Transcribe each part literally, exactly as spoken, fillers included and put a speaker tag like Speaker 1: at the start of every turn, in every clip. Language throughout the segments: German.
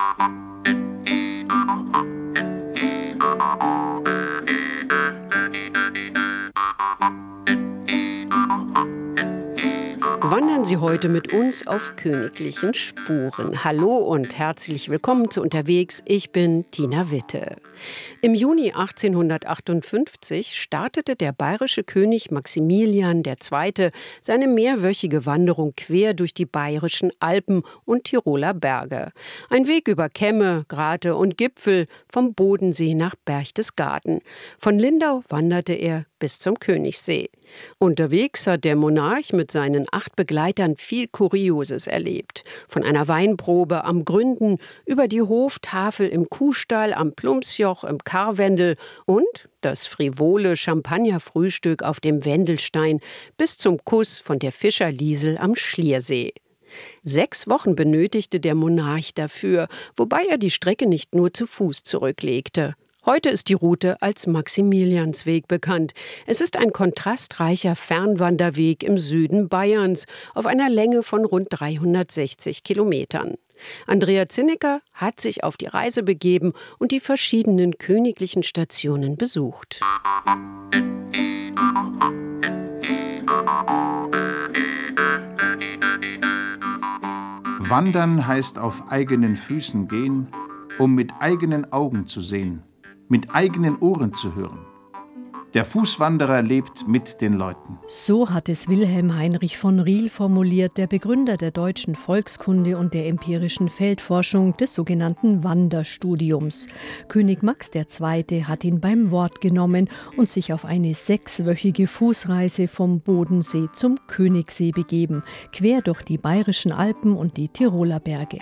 Speaker 1: Wandern Sie heute mit uns auf königlichen Spuren. Hallo und herzlich willkommen zu Unterwegs. Ich bin Tina Witte. Im Juni achtzehnhundertachtundfünfzig startete der bayerische König Maximilian der Zweite. seine mehrwöchige Wanderung quer durch die bayerischen Alpen und Tiroler Berge. Ein Weg über Kämme, Grate und Gipfel, vom Bodensee nach Berchtesgaden. Von Lindau wanderte er bis zum Königssee. Unterwegs hat der Monarch mit seinen acht Begleitern viel Kurioses erlebt. Von einer Weinprobe am Gründen über die Hoftafel im Kuhstall, am Plumpsjoch, im Karwendel und das frivole Champagnerfrühstück auf dem Wendelstein bis zum Kuss von der Fischer-Liesel am Schliersee. Sechs Wochen benötigte der Monarch dafür, wobei er die Strecke nicht nur zu Fuß zurücklegte. Heute ist die Route als Maximiliansweg bekannt. Es ist ein kontrastreicher Fernwanderweg im Süden Bayerns auf einer Länge von rund dreihundertsechzig Kilometern. Andrea Zinnecker hat sich auf die Reise begeben und die verschiedenen königlichen Stationen besucht.
Speaker 2: Wandern heißt auf eigenen Füßen gehen, um mit eigenen Augen zu sehen, mit eigenen Ohren zu hören. Der Fußwanderer lebt mit den Leuten.
Speaker 3: So hat es Wilhelm Heinrich von Riel formuliert, der Begründer der deutschen Volkskunde und der empirischen Feldforschung, des sogenannten Wanderstudiums. König Max der Zweite. hat ihn beim Wort genommen und sich auf eine sechswöchige Fußreise vom Bodensee zum Königssee begeben, quer durch die bayerischen Alpen und die Tiroler Berge.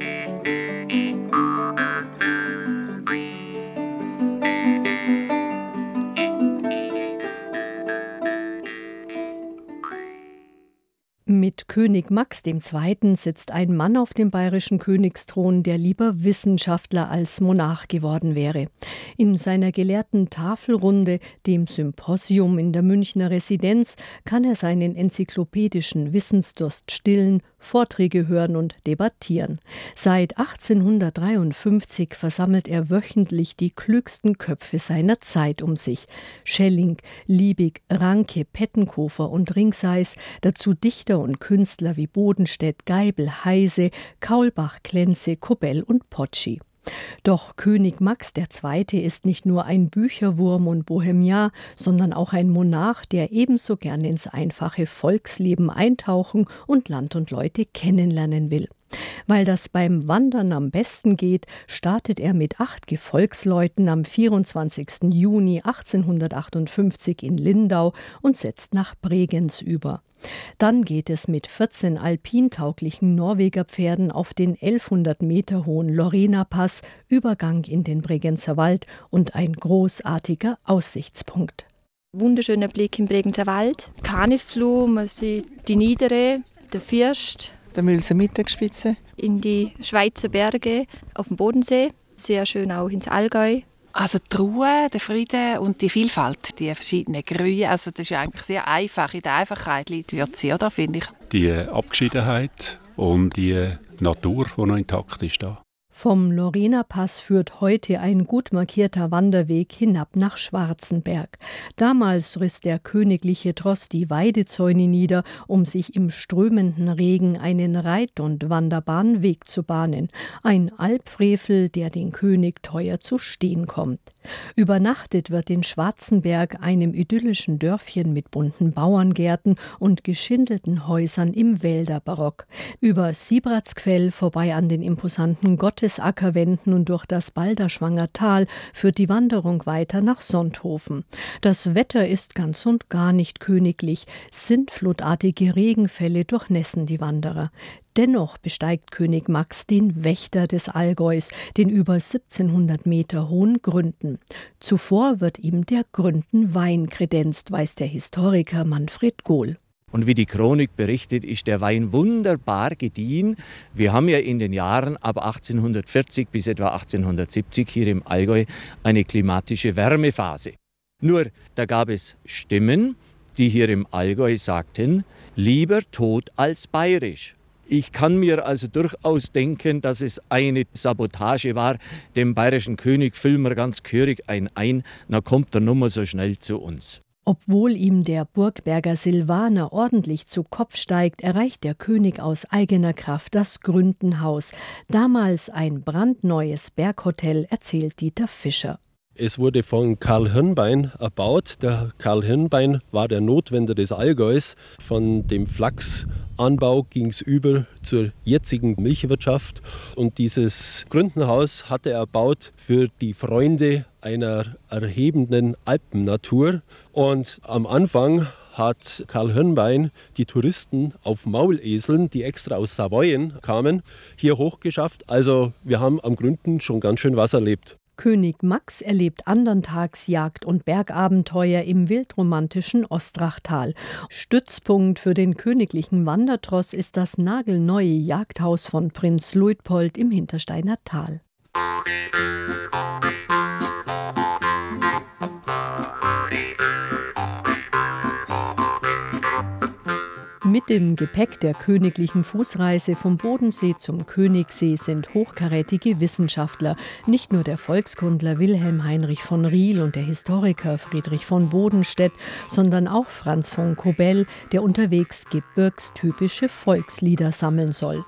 Speaker 3: Mit König Max der Zweite. sitzt ein Mann auf dem bayerischen Königsthron, der lieber Wissenschaftler als Monarch geworden wäre. In seiner gelehrten Tafelrunde, dem Symposium in der Münchner Residenz, kann er seinen enzyklopädischen Wissensdurst stillen, Vorträge hören und debattieren. Seit achtzehnhundertdreiundfünfzig versammelt er wöchentlich die klügsten Köpfe seiner Zeit um sich. Schelling, Liebig, Ranke, Pettenkofer und Ringseis, dazu Dichter und Künstler wie Bodenstedt, Geibel, Heise, Kaulbach, Klenze, Kobell und Potschi. Doch König Max der Zweite. ist nicht nur ein Bücherwurm und Bohemian, sondern auch ein Monarch, der ebenso gern ins einfache Volksleben eintauchen und Land und Leute kennenlernen will. Weil das beim Wandern am besten geht, startet er mit acht Gefolgsleuten am vierundzwanzigsten Juni achtzehnhundertachtundfünfzig in Lindau und setzt nach Bregenz über. Dann geht es mit vierzehn alpintauglichen Norwegerpferden auf den elfhundert Meter hohen Lorena-Pass, Übergang in den Bregenzer Wald und ein großartiger Aussichtspunkt.
Speaker 4: Wunderschöner Blick im Bregenzer Wald, Kanisfluh, man sieht die Niedere, der First,
Speaker 5: der Mülser Mittagsspitze,
Speaker 4: in die Schweizer Berge auf dem Bodensee, sehr schön auch ins Allgäu.
Speaker 5: Also die Ruhe, der Frieden und die Vielfalt, die verschiedenen Grüne, also das ist eigentlich sehr einfach. In der Einfachheit liegt Würze, oder, finde ich.
Speaker 6: Die Abgeschiedenheit und die Natur, die noch intakt ist da.
Speaker 3: Vom Lorena-Pass führt heute ein gut markierter Wanderweg hinab nach Schwarzenberg. Damals riss der königliche Tross die Weidezäune nieder, um sich im strömenden Regen einen Reit- und wanderbaren Weg zu bahnen. Ein Albfrevel, der den König teuer zu stehen kommt. Übernachtet wird in Schwarzenberg, einem idyllischen Dörfchen mit bunten Bauerngärten und geschindelten Häusern im Wälderbarock. Über Siebratsquell vorbei an den imposanten Gottesackerwänden und durch das Balderschwanger Tal führt die Wanderung weiter nach Sonthofen. Das Wetter ist ganz und gar nicht königlich. Sintflutartige Regenfälle durchnässen die Wanderer. Dennoch besteigt König Max den Wächter des Allgäus, den über siebzehnhundert Meter hohen Gründen. Zuvor wird ihm der Gründenwein kredenzt, weiß der Historiker Manfred Gohl.
Speaker 7: Und wie die Chronik berichtet, ist der Wein wunderbar gediehen. Wir haben ja in den Jahren ab achtzehnhundertvierzig bis etwa achtzehnhundertsiebzig hier im Allgäu eine klimatische Wärmephase. Nur, da gab es Stimmen, die hier im Allgäu sagten, lieber tot als bayerisch. Ich kann mir also durchaus denken, dass es eine Sabotage war. Dem bayerischen König füllen wir ganz gehörig ein ein, dann kommt er nummer so schnell zu uns.
Speaker 3: Obwohl ihm der Burgberger Silvaner ordentlich zu Kopf steigt, erreicht der König aus eigener Kraft das Gründenhaus. Damals ein brandneues Berghotel, erzählt Dieter Fischer.
Speaker 8: Es wurde von Karl Hirnbein erbaut. Der Karl Hirnbein war der Notwender des Allgäus. Von dem Flachsanbau ging es über zur jetzigen Milchwirtschaft. Und dieses Gründenhaus hatte er erbaut für die Freunde einer erhebenden Alpennatur. Und am Anfang hat Karl Hirnbein die Touristen auf Mauleseln, die extra aus Savoyen kamen, hier hochgeschafft. Also wir haben am Gründen schon ganz schön was erlebt.
Speaker 3: König Max erlebt anderntags Jagd- und Bergabenteuer im wildromantischen Ostrachtal. Stützpunkt für den königlichen Wandertross ist das nagelneue Jagdhaus von Prinz Luitpold im Hintersteiner Tal. Mit dem Gepäck der königlichen Fußreise vom Bodensee zum Königssee sind hochkarätige Wissenschaftler, nicht nur der Volkskundler Wilhelm Heinrich von Riel und der Historiker Friedrich von Bodenstedt, sondern auch Franz von Kobell, der unterwegs gebirgstypische Volkslieder sammeln soll.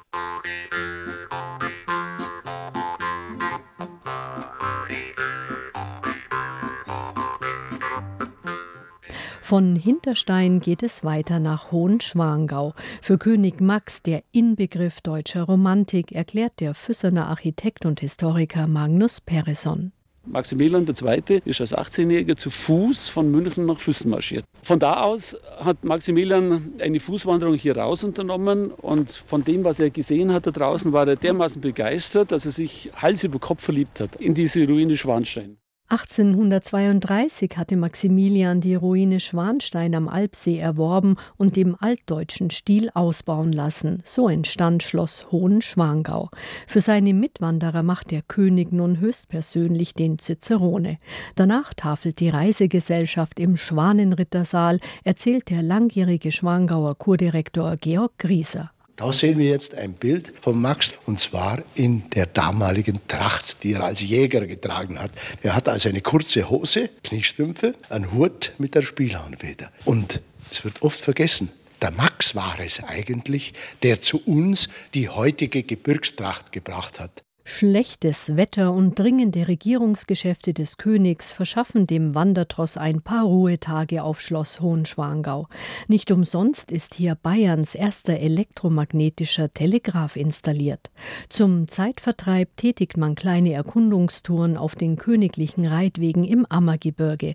Speaker 3: Von Hinterstein geht es weiter nach Hohenschwangau. Für König Max der Inbegriff deutscher Romantik, erklärt der Füsserner Architekt und Historiker Magnus Peresson.
Speaker 9: Maximilian der Zweite ist als achtzehnjähriger zu Fuß von München nach Füssen marschiert. Von da aus hat Maximilian eine Fußwanderung hier raus unternommen und von dem, was er gesehen hat da draußen, war er dermaßen begeistert, dass er sich Hals über Kopf verliebt hat in diese Ruine Schwanstein.
Speaker 3: achtzehnhundertzweiunddreißig hatte Maximilian die Ruine Schwanstein am Alpsee erworben und im altdeutschen Stil ausbauen lassen. So entstand Schloss Hohenschwangau. Für seine Mitwanderer macht der König nun höchstpersönlich den Cicerone. Danach tafelt die Reisegesellschaft im Schwanenrittersaal, erzählt der langjährige Schwangauer Kurdirektor Georg Grieser.
Speaker 10: Da sehen wir jetzt ein Bild von Max, und zwar in der damaligen Tracht, die er als Jäger getragen hat. Er hat also eine kurze Hose, Kniestrümpfe, einen Hut mit der Spielhahnfeder. Und es wird oft vergessen, der Max war es eigentlich, der zu uns die heutige Gebirgstracht gebracht hat.
Speaker 3: Schlechtes Wetter und dringende Regierungsgeschäfte des Königs verschaffen dem Wandertross ein paar Ruhetage auf Schloss Hohenschwangau. Nicht umsonst ist hier Bayerns erster elektromagnetischer Telegraph installiert. Zum Zeitvertreib tätigt man kleine Erkundungstouren auf den königlichen Reitwegen im Ammergebirge.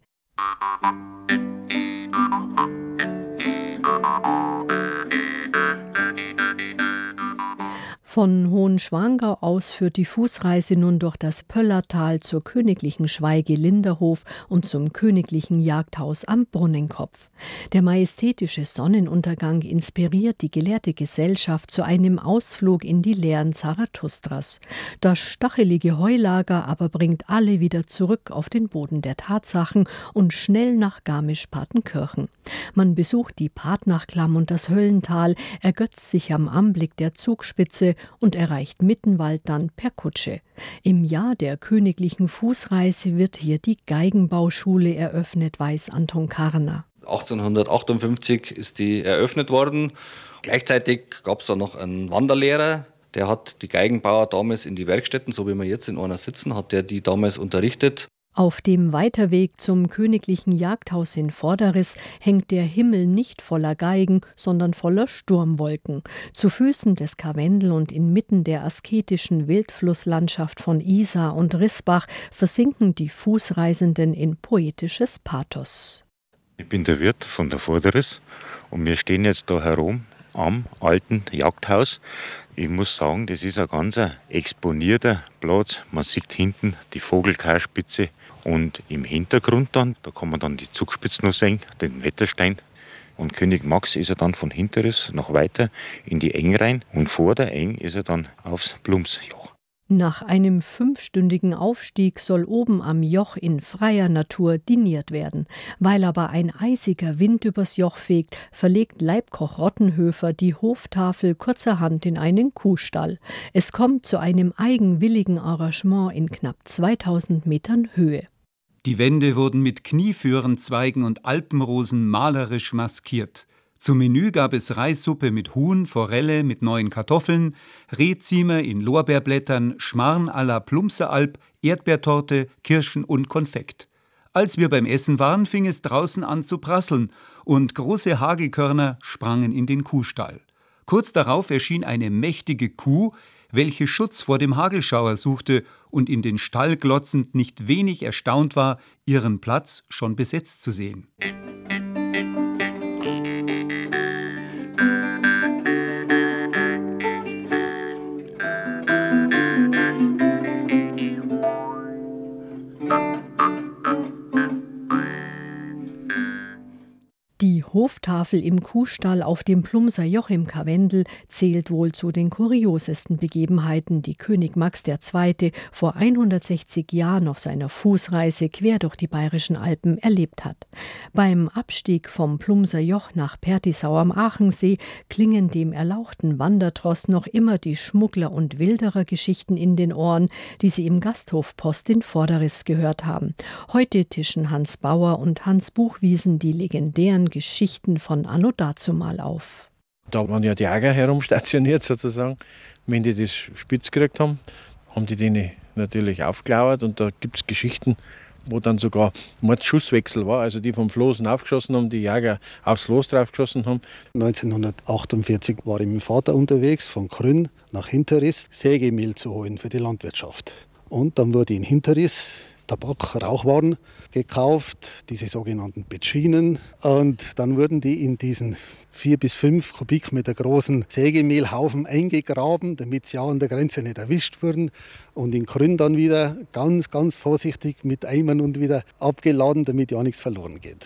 Speaker 3: Von Hohenschwangau aus führt die Fußreise nun durch das Pöllertal zur königlichen Schweige Linderhof und zum königlichen Jagdhaus am Brunnenkopf. Der majestätische Sonnenuntergang inspiriert die gelehrte Gesellschaft zu einem Ausflug in die Lehren Zarathustras. Das stachelige Heulager aber bringt alle wieder zurück auf den Boden der Tatsachen und schnell nach Garmisch-Partenkirchen. Man besucht die Partnachklamm und das Höllental, ergötzt sich am Anblick der Zugspitze und erreicht Mittenwald dann per Kutsche. Im Jahr der königlichen Fußreise wird hier die Geigenbauschule eröffnet, weiß Anton Karner.
Speaker 11: achtzehnhundertachtundfünfzig ist die eröffnet worden. Gleichzeitig gab es da noch einen Wanderlehrer, der hat die Geigenbauer damals in die Werkstätten, so wie wir jetzt in einer sitzen, hat der die damals unterrichtet.
Speaker 3: Auf dem Weiterweg zum königlichen Jagdhaus in Vorderriss hängt der Himmel nicht voller Geigen, sondern voller Sturmwolken. Zu Füßen des Karwendel und inmitten der asketischen Wildflusslandschaft von Isar und Rissbach versinken die Fußreisenden in poetisches Pathos.
Speaker 12: Ich bin der Wirt von der Vorderriss und wir stehen jetzt da herum am alten Jagdhaus. Ich muss sagen, das ist ein ganz exponierter Platz. Man sieht hinten die Vogelkarspitze und im Hintergrund dann, da kann man dann die Zugspitze noch sehen, den Wetterstein. Und König Max ist er dann von Hinterriss noch weiter in die Eng rein und vor der Eng ist er dann aufs Blumsjoch.
Speaker 3: Nach einem fünfstündigen Aufstieg soll oben am Joch in freier Natur diniert werden. Weil aber ein eisiger Wind übers Joch fegt, verlegt Leibkoch Rottenhöfer die Hoftafel kurzerhand in einen Kuhstall. Es kommt zu einem eigenwilligen Arrangement in knapp zweitausend Metern Höhe.
Speaker 13: Die Wände wurden mit Knieföhrenzweigen und Alpenrosen malerisch maskiert. Zum Menü gab es Reissuppe mit Huhn, Forelle mit neuen Kartoffeln, Rehziemer in Lorbeerblättern, Schmarrn à la Plumpsealp, Erdbeertorte, Kirschen und Konfekt. Als wir beim Essen waren, fing es draußen an zu prasseln und große Hagelkörner sprangen in den Kuhstall. Kurz darauf erschien eine mächtige Kuh, welche Schutz vor dem Hagelschauer suchte und in den Stall glotzend nicht wenig erstaunt war, ihren Platz schon besetzt zu sehen.
Speaker 3: Die Hoftafel im Kuhstall auf dem Plumser Joch im Karwendel zählt wohl zu den kuriosesten Begebenheiten, die König Max der Zweite. vor hundertsechzig Jahren auf seiner Fußreise quer durch die Bayerischen Alpen erlebt hat. Beim Abstieg vom Plumser Joch nach Pertisau am Aachensee klingen dem erlauchten Wandertross noch immer die Schmuggler- und Wilderer-Geschichten in den Ohren, die sie im Gasthof Post in Vorderriss gehört haben. Heute tischen Hans Bauer und Hans Buchwiesen die legendären Geschichten von anno dazumal auf.
Speaker 14: Da waren ja die Jäger herumstationiert sozusagen. Wenn die das spitz gekriegt haben, haben die denen natürlich aufgelauert und da gibt es Geschichten, wo dann sogar Mordsschusswechsel war, also die vom Floßen aufgeschossen haben, die Jäger aufs Los draufgeschossen haben.
Speaker 10: neunzehnhundertachtundvierzig war ich mit dem Vater unterwegs, von Grün nach Hinterriss, Sägemehl zu holen für die Landwirtschaft. Und dann wurde in Hinterriss Tabak, Rauchwaren gekauft, diese sogenannten Petschinen. Und dann wurden die in diesen vier bis fünf Kubikmeter großen Sägemehlhaufen eingegraben, damit sie ja an der Grenze nicht erwischt wurden. Und in Grün dann wieder ganz, ganz vorsichtig mit Eimern und wieder abgeladen, damit ja nichts verloren geht.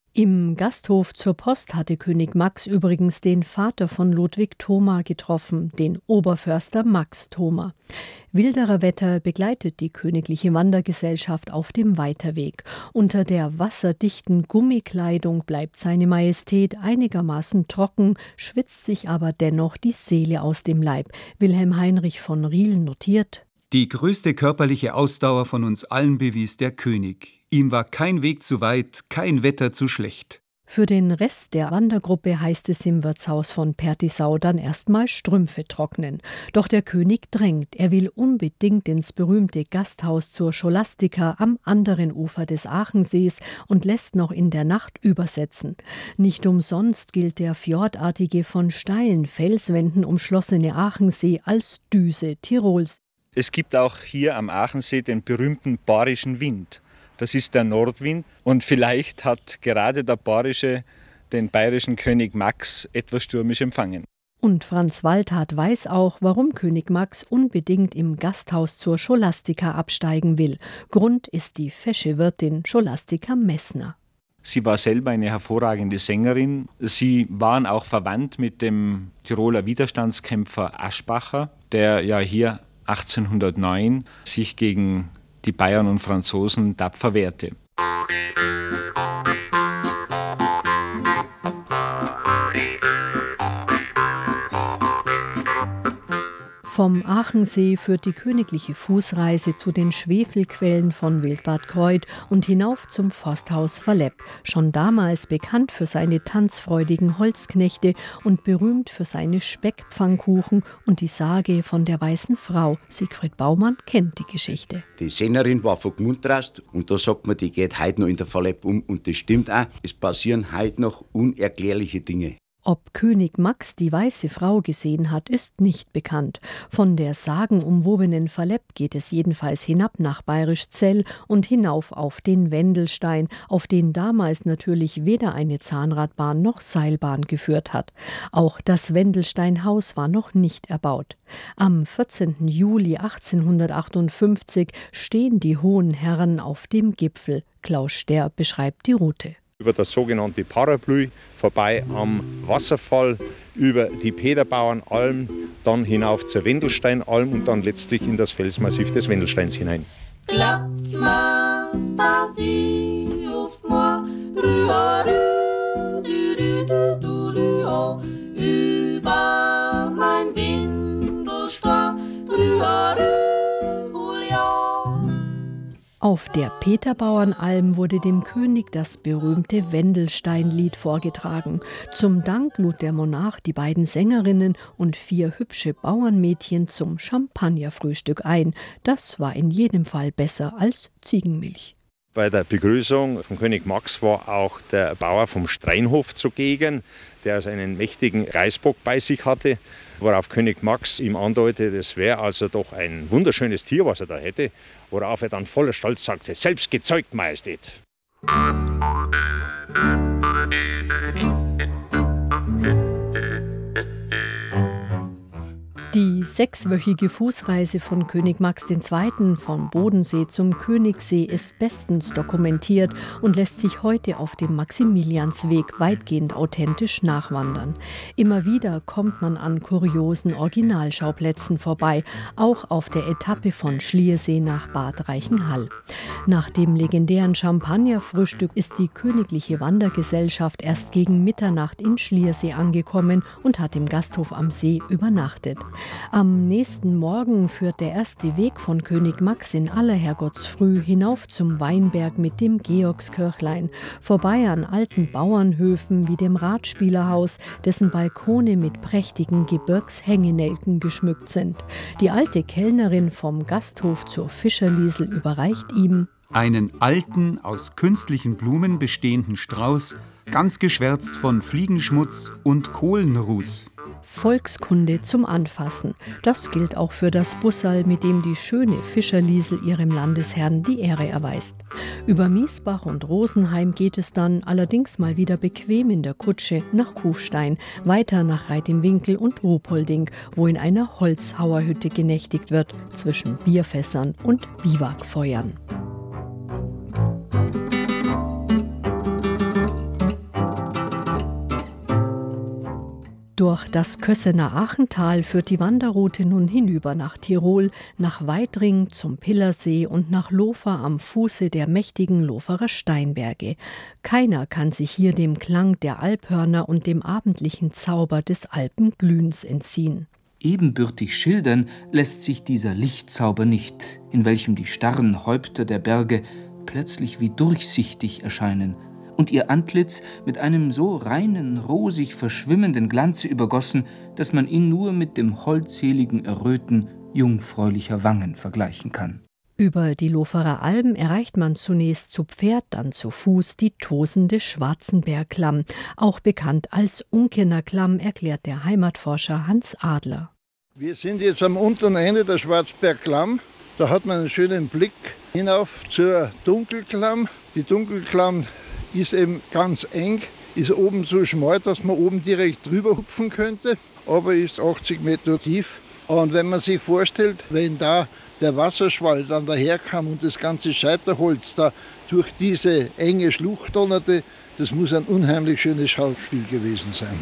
Speaker 3: Im Gasthof zur Post hatte König Max übrigens den Vater von Ludwig Thoma getroffen, den Oberförster Max Thoma. Wilderer Wetter begleitet die königliche Wandergesellschaft auf dem Weiterweg. Unter der wasserdichten Gummikleidung bleibt seine Majestät einigermaßen trocken, schwitzt sich aber dennoch die Seele aus dem Leib. Wilhelm Heinrich von Riel notiert:
Speaker 13: Die größte körperliche Ausdauer von uns allen bewies der König. Ihm war kein Weg zu weit, kein Wetter zu schlecht.
Speaker 3: Für den Rest der Wandergruppe heißt es im Wirtshaus von Pertisau dann erstmal Strümpfe trocknen. Doch der König drängt. Er will unbedingt ins berühmte Gasthaus zur Scholastica am anderen Ufer des Aachensees und lässt noch in der Nacht übersetzen. Nicht umsonst gilt der fjordartige, von steilen Felswänden umschlossene Aachensee als Düse Tirols.
Speaker 15: Es gibt auch hier am Aachensee den berühmten Bayerischen Wind. Das ist der Nordwind und vielleicht hat gerade der Bayerische den bayerischen König Max etwas stürmisch empfangen.
Speaker 3: Und Franz Waldhardt weiß auch, warum König Max unbedingt im Gasthaus zur Scholastica absteigen will. Grund ist die fesche Wirtin Scholastica Messner.
Speaker 15: Sie war selber eine hervorragende Sängerin. Sie waren auch verwandt mit dem Tiroler Widerstandskämpfer Aschbacher, der ja hier achtzehnhundertneun sich gegen die Bayern und Franzosen tapfer wehrte.
Speaker 3: Vom Aachensee führt die königliche Fußreise zu den Schwefelquellen von Wildbad Kreuth und hinauf zum Forsthaus Verlepp, schon damals bekannt für seine tanzfreudigen Holzknechte und berühmt für seine Speckpfannkuchen und die Sage von der weißen Frau. Siegfried Baumann kennt die Geschichte.
Speaker 16: Die Sennerin war von Gmundrast und da sagt man, die geht heute noch in der Verlepp um und das stimmt auch. Es passieren heute noch unerklärliche Dinge.
Speaker 3: Ob König Max die weiße Frau gesehen hat, ist nicht bekannt. Von der sagenumwobenen Verlepp geht es jedenfalls hinab nach Bayerisch Zell und hinauf auf den Wendelstein, auf den damals natürlich weder eine Zahnradbahn noch Seilbahn geführt hat. Auch das Wendelsteinhaus war noch nicht erbaut. Am vierzehnten Juli achtzehnhundertachtundfünfzig stehen die hohen Herren auf dem Gipfel. Klaus Ster beschreibt die Route.
Speaker 17: über das sogenannte Parapluie, vorbei am Wasserfall, über die Peterbauernalm, dann hinauf zur Wendelsteinalm und dann letztlich in das Felsmassiv des Wendelsteins hinein.
Speaker 18: Glaubt's mir's, dass ich auf mir rühr, rühr, rühr, rühr, rühr, über mein Windelstor, rühr, rühr, Julia.
Speaker 3: Auf der Peterbauernalm wurde dem König das berühmte Wendelsteinlied vorgetragen. Zum Dank lud der Monarch die beiden Sängerinnen und vier hübsche Bauernmädchen zum Champagnerfrühstück ein. Das war in jedem Fall besser als Ziegenmilch.
Speaker 17: Bei der Begrüßung von König Max war auch der Bauer vom Streinhof zugegen, der also einen mächtigen Reisbock bei sich hatte, worauf König Max ihm andeutete, das wäre also doch ein wunderschönes Tier, was er da hätte, worauf er dann voller Stolz sagte, selbst gezeugt, Majestät.
Speaker 3: Die sechswöchige Fußreise von König Max der Zweite. vom Bodensee zum Königssee ist bestens dokumentiert und lässt sich heute auf dem Maximiliansweg weitgehend authentisch nachwandern. Immer wieder kommt man an kuriosen Originalschauplätzen vorbei, auch auf der Etappe von Schliersee nach Bad Reichenhall. Nach dem legendären Champagnerfrühstück ist die Königliche Wandergesellschaft erst gegen Mitternacht in Schliersee angekommen und hat im Gasthof am See übernachtet. Am nächsten Morgen führt der erste Weg von König Max in aller Herrgottsfrüh hinauf zum Weinberg mit dem Georgskirchlein, vorbei an alten Bauernhöfen wie dem Radspielerhaus, dessen Balkone mit prächtigen Gebirgshängenelken geschmückt sind. Die alte Kellnerin vom Gasthof zur Fischerliesel überreicht ihm
Speaker 13: einen alten, aus künstlichen Blumen bestehenden Strauß, ganz geschwärzt von Fliegenschmutz und Kohlenruß.
Speaker 3: Volkskunde zum Anfassen. Das gilt auch für das Bussal, mit dem die schöne Fischerliesel ihrem Landesherrn die Ehre erweist. Über Miesbach und Rosenheim geht es dann allerdings mal wieder bequem in der Kutsche nach Kufstein, weiter nach Reit im Winkel und Ruhpolding, wo in einer Holzhauerhütte genächtigt wird, zwischen Bierfässern und Biwakfeuern. Durch das Kössener Achental führt die Wanderroute nun hinüber nach Tirol, nach Weidring zum Pillersee und nach Lofer am Fuße der mächtigen Loferer Steinberge. Keiner kann sich hier dem Klang der Alphörner und dem abendlichen Zauber des Alpenglühens entziehen.
Speaker 19: Ebenbürtig schildern lässt sich dieser Lichtzauber nicht, in welchem die starren Häupter der Berge plötzlich wie durchsichtig erscheinen und ihr Antlitz mit einem so reinen, rosig verschwimmenden Glanze übergossen, dass man ihn nur mit dem holdseligen Erröten jungfräulicher Wangen vergleichen kann.
Speaker 3: Über die Loferer Alm erreicht man zunächst zu Pferd, dann zu Fuß die tosende Schwarzenbergklamm, auch bekannt als Unkener Klamm, erklärt der Heimatforscher Hans Adler.
Speaker 20: Wir sind jetzt am unteren Ende der Schwarzbergklamm. Da hat man einen schönen Blick hinauf zur Dunkelklamm. Die Dunkelklamm ist eben ganz eng, ist oben so schmal, dass man oben direkt drüber hupfen könnte, aber ist achtzig Meter tief. Und wenn man sich vorstellt, wenn da der Wasserschwall dann daherkam und das ganze Scheiterholz da durch diese enge Schlucht donnerte, das muss ein unheimlich schönes Schauspiel gewesen sein.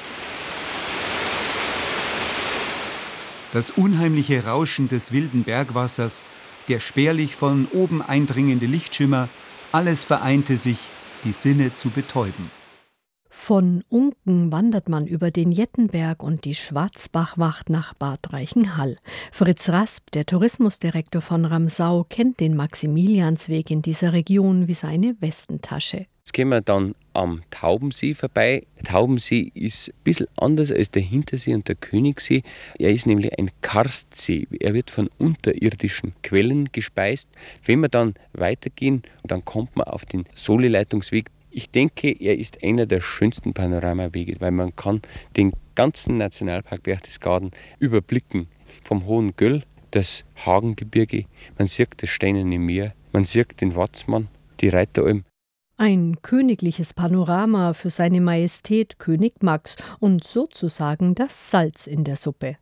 Speaker 13: Das unheimliche Rauschen des wilden Bergwassers, der spärlich von oben eindringende Lichtschimmer, alles vereinte sich, die Sinne zu betäuben.
Speaker 3: Von Unken wandert man über den Jettenberg und die Schwarzbachwacht nach Bad Reichenhall. Fritz Rasp, der Tourismusdirektor von Ramsau, kennt den Maximiliansweg in dieser Region wie seine Westentasche.
Speaker 21: Jetzt gehen wir dann am Taubensee vorbei. Der Taubensee ist ein bisschen anders als der Hintersee und der Königssee. Er ist nämlich ein Karstsee. Er wird von unterirdischen Quellen gespeist. Wenn wir dann weitergehen, dann kommt man auf den Soli-Leitungsweg. Ich denke, er ist einer der schönsten Panoramawege, weil man kann den ganzen Nationalpark Berchtesgaden überblicken. Vom Hohen Göll, das Hagengebirge, man sieht das Steinerne Meer, man sieht den Watzmann, die Reiteralm.
Speaker 3: Ein königliches Panorama für seine Majestät König Max und sozusagen das Salz in der Suppe.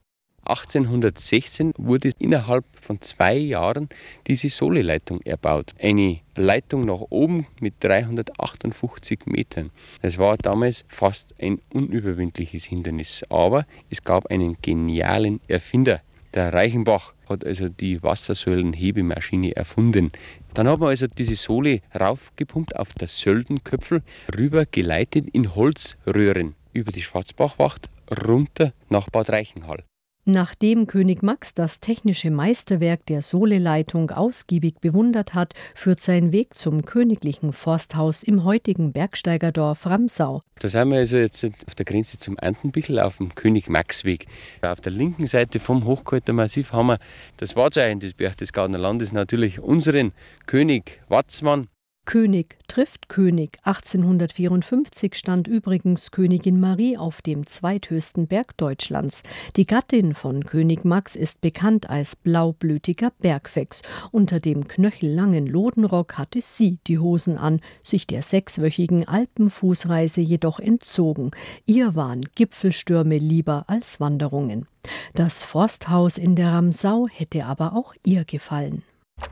Speaker 21: achtzehnhundertsechzehn wurde innerhalb von zwei Jahren diese Sohle-Leitung erbaut. Eine Leitung nach oben mit dreihundertachtundfünfzig Metern. Das war damals fast ein unüberwindliches Hindernis. Aber es gab einen genialen Erfinder. Der Reichenbach hat also die Wassersäulenhebemaschine erfunden. Dann hat man also diese Sohle raufgepumpt auf das Söldenköpfel, rüber geleitet in Holzröhren über die Schwarzbachwacht runter nach Bad Reichenhall.
Speaker 3: Nachdem König Max das technische Meisterwerk der Sohle-Leitung ausgiebig bewundert hat, führt sein Weg zum königlichen Forsthaus im heutigen Bergsteigerdorf Ramsau.
Speaker 21: Da sind wir also jetzt auf der Grenze zum Antenbichl auf dem König-Max-Weg. Auf der linken Seite vom Hochkaltermassiv haben wir das Wahrzeichen des Berchtesgadener Landes, natürlich unseren König Watzmann.
Speaker 3: König trifft König. achtzehnhundertvierundfünfzig stand übrigens Königin Marie auf dem zweithöchsten Berg Deutschlands. Die Gattin von König Max ist bekannt als blaublütiger Bergfex. Unter dem knöchellangen Lodenrock hatte sie die Hosen an, sich der sechswöchigen Alpenfußreise jedoch entzogen. Ihr waren Gipfelstürme lieber als Wanderungen. Das Forsthaus in der Ramsau hätte aber auch ihr gefallen.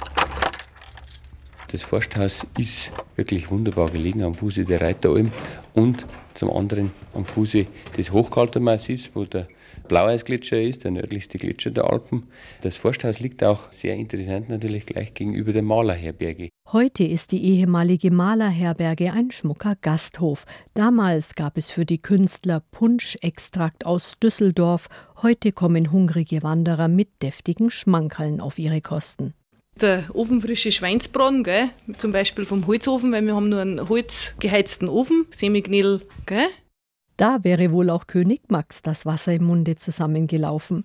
Speaker 21: Das Forsthaus ist wirklich wunderbar gelegen am Fuße der Reiteralm und zum anderen am Fuße des Hochkaltermassivs, wo der Blaueisgletscher ist, der nördlichste Gletscher der Alpen. Das Forsthaus liegt auch sehr interessant natürlich gleich gegenüber der Malerherberge.
Speaker 3: Heute ist die ehemalige Malerherberge ein schmucker Gasthof. Damals gab es für die Künstler Punschextrakt aus Düsseldorf. Heute kommen hungrige Wanderer mit deftigen Schmankerln auf ihre Kosten.
Speaker 1: Der ofenfrische Schweinsbraten, gell? Zum Beispiel vom Holzofen, weil wir haben nur einen holzgeheizten Ofen, Semiknädel, gell?
Speaker 3: Da wäre wohl auch König Max das Wasser im Munde zusammengelaufen.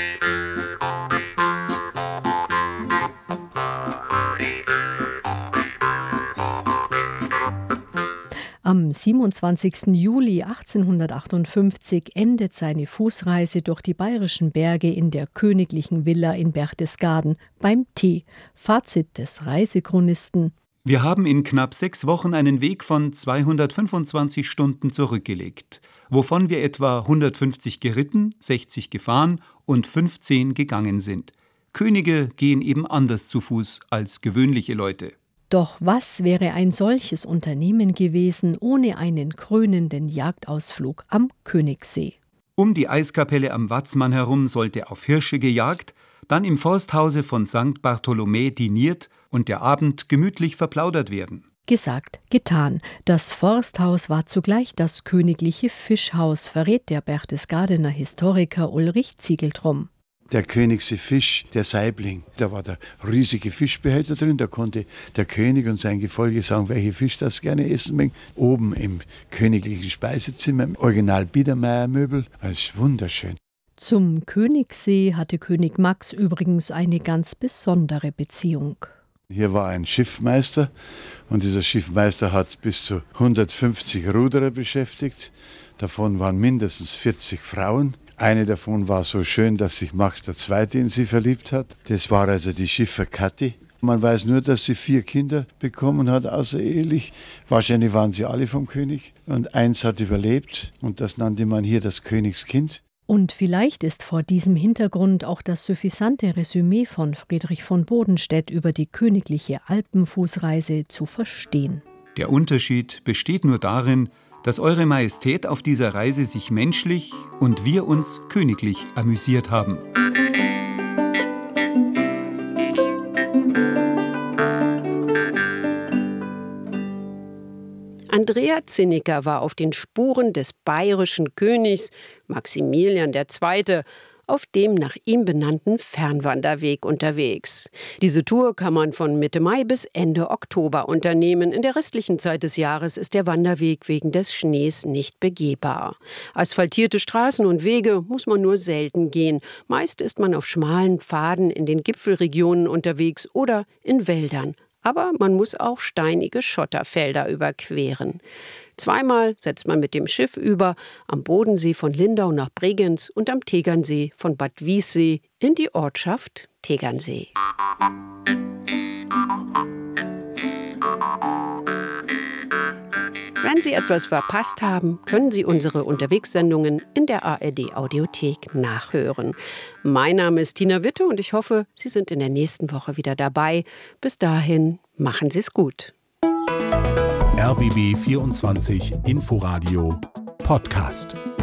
Speaker 3: Am siebenundzwanzigsten Juli achtzehnhundertachtundfünfzig endet seine Fußreise durch die bayerischen Berge in der königlichen Villa in Berchtesgaden beim Tee. Fazit des Reisechronisten:
Speaker 13: Wir haben in knapp sechs Wochen einen Weg von zweihundertfünfundzwanzig Stunden zurückgelegt, wovon wir etwa hundertfünfzig geritten, sechzig gefahren und fünfzehn gegangen sind. Könige gehen eben anders zu Fuß als gewöhnliche Leute.
Speaker 3: Doch was wäre ein solches Unternehmen gewesen ohne einen krönenden Jagdausflug am Königssee?
Speaker 13: Um die Eiskapelle am Watzmann herum sollte auf Hirsche gejagt, dann im Forsthause von Sankt Bartholomä diniert und der Abend gemütlich verplaudert werden.
Speaker 3: Gesagt, getan. Das Forsthaus war zugleich das königliche Fischhaus, verrät der Berchtesgadener Historiker Ulrich Ziegeltrum.
Speaker 10: Der Königssee Fisch, der Saibling, da war der riesige Fischbehälter drin, da konnte der König und sein Gefolge sagen, welche Fisch das gerne essen mögen. Oben im königlichen Speisezimmer, im Original Biedermeier-Möbel, das ist wunderschön.
Speaker 3: Zum Königssee hatte König Max übrigens eine ganz besondere Beziehung.
Speaker 10: Hier war ein Schiffmeister und dieser Schiffmeister hat bis zu hundertfünfzig Ruderer beschäftigt. Davon waren mindestens vierzig Frauen. Eine davon war so schön, dass sich Max der Zweite in sie verliebt hat. Das war also die Schiffer Kathi. Man weiß nur, dass sie vier Kinder bekommen hat, außerehelich. Wahrscheinlich waren sie alle vom König. Und eins hat überlebt und das nannte man hier das Königskind.
Speaker 3: Und vielleicht ist vor diesem Hintergrund auch das suffisante Resümee von Friedrich von Bodenstedt über die königliche Alpenfußreise zu verstehen.
Speaker 13: Der Unterschied besteht nur darin, dass Eure Majestät auf dieser Reise sich menschlich und wir uns königlich amüsiert haben.
Speaker 22: Andrea Zinnecker war auf den Spuren des bayerischen Königs Maximilian der Zweite. auf dem nach ihm benannten Fernwanderweg unterwegs. Diese Tour kann man von Mitte Mai bis Ende Oktober unternehmen. In der restlichen Zeit des Jahres ist der Wanderweg wegen des Schnees nicht begehbar. Asphaltierte Straßen und Wege muss man nur selten gehen. Meist ist man auf schmalen Pfaden in den Gipfelregionen unterwegs oder in Wäldern. Aber man muss auch steinige Schotterfelder überqueren. Zweimal setzt man mit dem Schiff über, am Bodensee von Lindau nach Bregenz und am Tegernsee von Bad Wiessee in die Ortschaft Tegernsee. Wenn Sie etwas verpasst haben, können Sie unsere Unterwegssendungen in der A R D-Audiothek nachhören. Mein Name ist Tina Witte und ich hoffe, Sie sind in der nächsten Woche wieder dabei. Bis dahin, machen Sie es gut.
Speaker 2: R B B vierundzwanzig Inforadio Podcast.